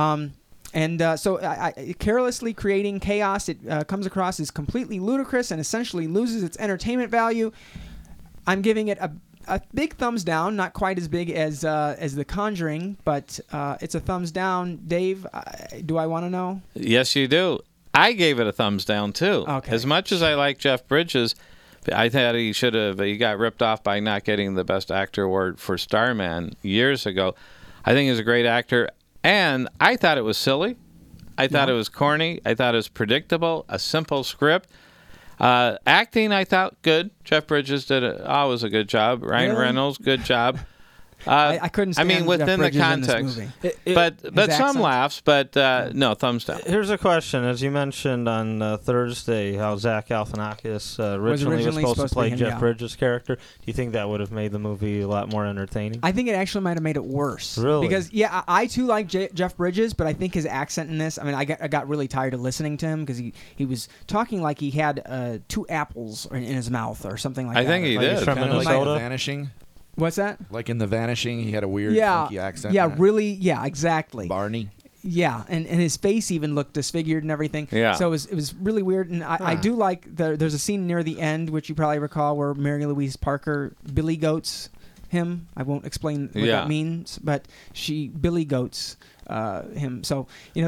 So carelessly creating chaos, it comes across as completely ludicrous and essentially loses its entertainment value. I'm giving it a big thumbs down, not quite as big as The Conjuring, but it's a thumbs down. Dave, do I want to know? Yes, you do. I gave it a thumbs down too. Okay. As much as I like Jeff Bridges, I thought he got ripped off by not getting the Best Actor award for Starman years ago. I think he's a great actor, and I thought it was silly. I thought it was corny. I thought it was predictable, a simple script. Acting, I thought good. Jeff Bridges did always a good job. Ryan Really? Reynolds, good job. I couldn't stand Jeff within the Bridges in this context. movie. But His some accent? laughs, but no, thumbs down. Here's a question. As you mentioned on Thursday, how Zach Galifianakis originally was supposed to play him, Jeff yeah. Bridges' character. Do you think that would have made the movie a lot more entertaining? I think it actually might have made it worse. Really? Because I too like Jeff Bridges, but I think his accent in this. I mean, I got really tired of listening to him because he was talking like he had 2 apples in his mouth or something like that. I think he did. From Kind of like Minnesota? The Vanishing. What's that? Like in The Vanishing, he had a weird, funky accent. Yeah, really. Yeah, exactly. Barney. Yeah, and his face even looked disfigured and everything. Yeah. So it was really weird. And I do like there's a scene near the end, which you probably recall, where Mary Louise Parker Billy Goats him. I won't explain what that means, but she Billy Goats him. So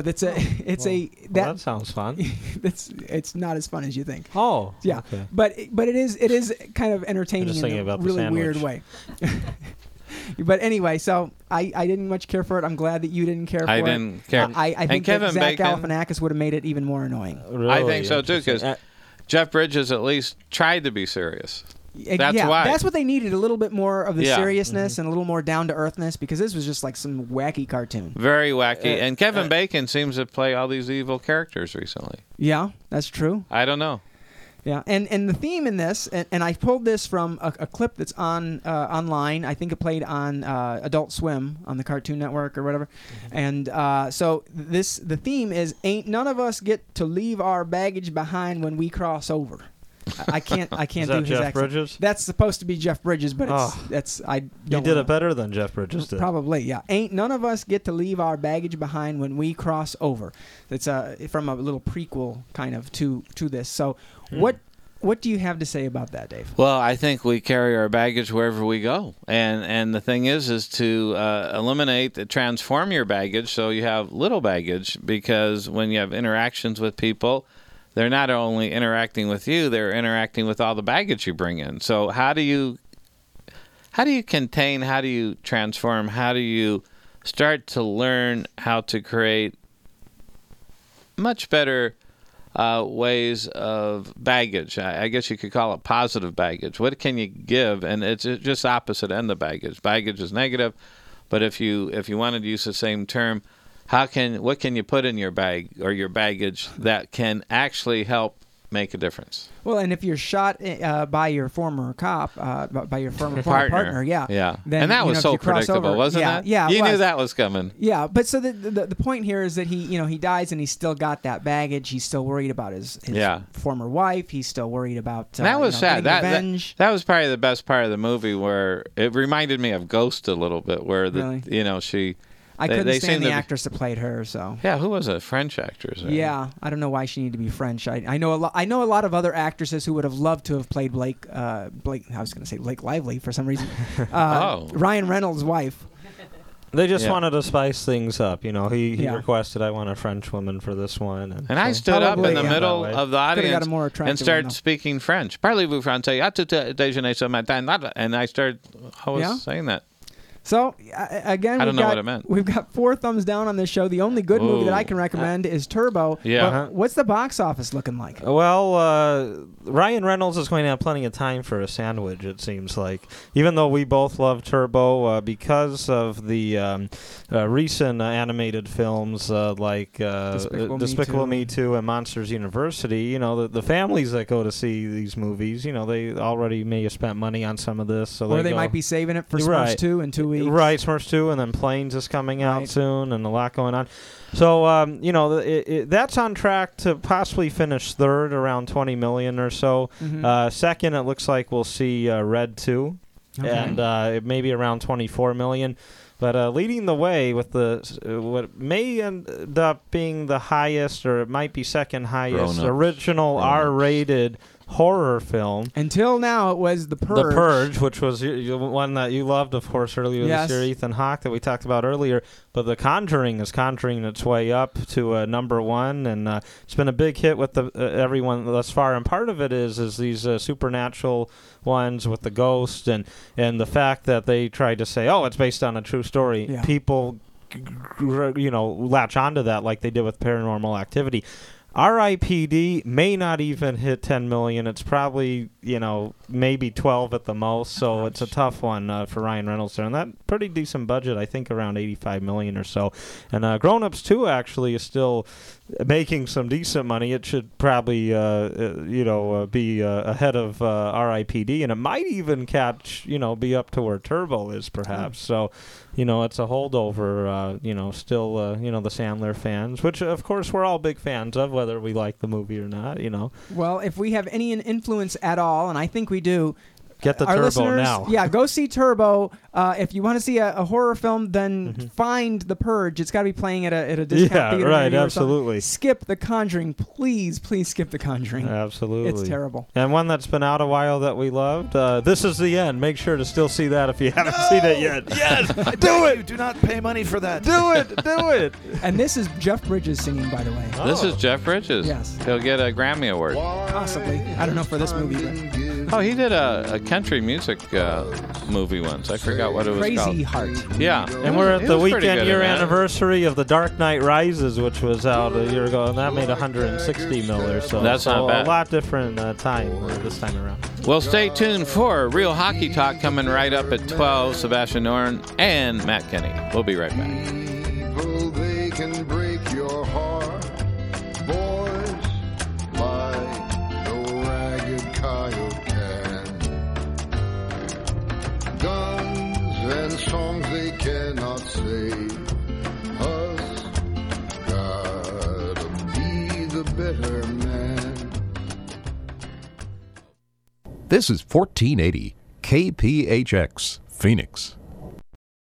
that sounds fun. it's not as fun as you think. Oh, yeah, okay. but it is kind of entertaining in a really weird way. But anyway, so I didn't much care for it. I'm glad that you didn't care for it. I didn't care. I think Kevin that Zach Bacon, Galifianakis would have made it even more annoying. Really I think so too, because interesting. Jeff Bridges at least tried to be serious. That's yeah, why. That's what they needed, a little bit more of the Yeah. seriousness and a little more down-to-earthness, because this was just like some wacky cartoon. Very wacky. And Kevin Bacon seems to play all these evil characters recently. Yeah, that's true. I don't know. Yeah, and the theme in this, and I pulled this from a clip that's on online. I think it played on Adult Swim on the Cartoon Network or whatever. And so the theme is, "Ain't none of us get to leave our baggage behind when we cross over." I can't Is do that his Jeff accent. Bridges? That's supposed to be Jeff Bridges, but I You don't did wanna- it better than Jeff Bridges did. Probably, yeah. Ain't none of us get to leave our baggage behind when we cross over. It's from a little prequel kind of to this. So what do you have to say about that, Dave? Well, I think we carry our baggage wherever we go, and the thing is to transform your baggage so you have little baggage, because when you have interactions with people, they're not only interacting with you, they're interacting with all the baggage you bring in. So how do you contain, how do you transform, how do you start to learn how to create much better ways of baggage. I guess you could call it positive baggage. What can you give? And it's just opposite end of baggage. Baggage is negative, but if you wanted to use the same term, what can you put in your bag or your baggage that can actually help make a difference? Well, and if you're shot by your former cop, by your former partner, yeah. Then, and that was so predictable, wasn't it? it? Yeah, you knew that was coming. Yeah, but so the point here is that he dies and he's still got that baggage. He's still worried about his former wife. He's still worried about that was sad. Revenge. That was probably the best part of the movie, where it reminded me of Ghost a little bit, where she. I couldn't stand the actress that played her. So yeah, who was a French actress? Right? Yeah, I don't know why she needed to be French. I know a lot of other actresses who would have loved to have played Blake. I was going to say Blake Lively for some reason. Ryan Reynolds' wife. They just wanted to spice things up. He requested, I want a French woman for this one. And I stood up in the middle of the audience and started speaking French. Parlez-vous français? Déjeuner ce matin? And I was saying that. So, again, I don't know what it meant. We've got 4 thumbs down on this show. The only good movie that I can recommend is Turbo. Yeah. What's the box office looking like? Well, Ryan Reynolds is going to have plenty of time for a sandwich, it seems like. Even though we both love Turbo, because of the recent animated films like Despicable Me 2 and Monsters University, the families that go to see these movies, they already may have spent money on some of this. So or they might be saving it for Smurfs 2 in 2 weeks. Right, Smurfs 2, and then Planes is coming out soon, and a lot going on. So, that's on track to possibly finish third, around $20 million or so. Mm-hmm. Second, it looks like we'll see Red 2, and maybe around $24 million. But leading the way with what may end up being the highest, or it might be second highest, original R-rated horror film. Until now, it was The Purge. The Purge, which was one that you loved, of course, earlier this year, Ethan Hawke, that we talked about earlier. But The Conjuring is conjuring its way up to number 1, and it's been a big hit with everyone thus far. And part of it is these supernatural ones with the ghost, and the fact that they tried to say, it's based on a true story. Yeah. People, latch onto that like they did with Paranormal Activity. R.I.P.D. may not even hit 10 million. It's probably, maybe 12 at the most. So it's a tough one for Ryan Reynolds there. And that pretty decent budget, I think around 85 million or so. And Grown Ups 2 actually is still making some decent money. It should probably, be ahead of R.I.P.D. And it might even catch, be up to where Turbo is perhaps. So, it's a holdover, still, the Sandler fans, which, of course, we're all big fans of, whether we like the movie or not, Well, if we have any influence at all, and I think we do, get the our Turbo listeners, now. Yeah, go see Turbo. If you want to see a horror film, then find The Purge. It's got to be playing at a discount theater. Right, absolutely. Skip The Conjuring. Please skip The Conjuring. Absolutely. It's terrible. And one that's been out a while that we loved, This Is the End. Make sure to still see that if you haven't seen it yet. Yes! Do it! Do not pay money for that. Do it! And this is Jeff Bridges singing, by the way. This is Jeff Bridges. Yes. He'll get a Grammy Award. Possibly. I don't know for this movie, but... he did a country music movie once. I forgot what it was called. Crazy Heart. Yeah. And we're at the weekend year anniversary of The Dark Knight Rises, which was out a year ago, and that made 160 mil or so. That's not bad. A lot different time this time around. Well, stay tuned for Real Hockey Talk coming right up at 12. Sebastian Noren and Matt Kenny. We'll be right back. Evil, they can break your heart. Boys like no ragged coyote can. Guns and songs they cannot save us. Gotta be the better man. This is 1480 KPHX, Phoenix.